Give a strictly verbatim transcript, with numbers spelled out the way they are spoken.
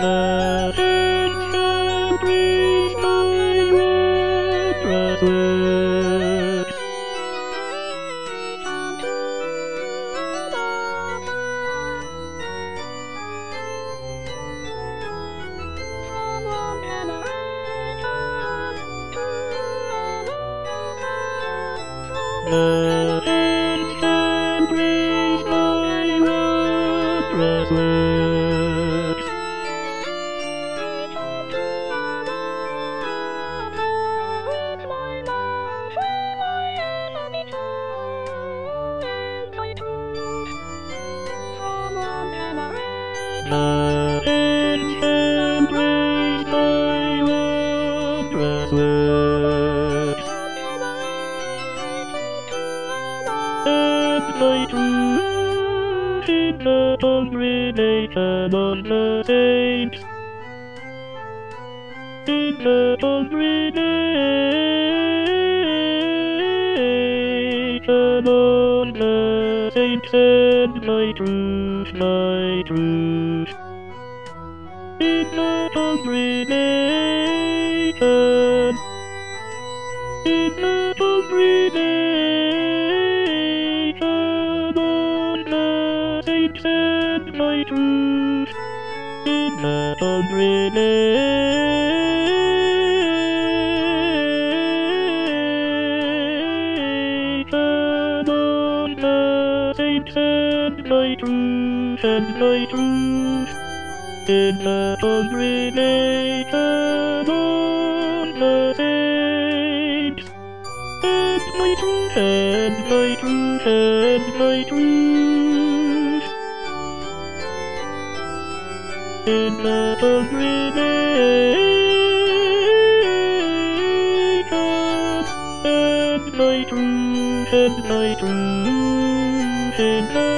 the ancient breeze by wondrous words. The ancient breeze by wondrous words. The ancient breeze by wondrous words. And my truth in the congregation of the saints, in the congregation of the saints, and my truth, my truth, in the congregation, in the congregation of the saints, and my truth, in the congregation of the saints, and my truth, and my truth, in the congregation of the saints, and my truth, and my truth, and my truth, in the congregation, and my truth, and my truth, in the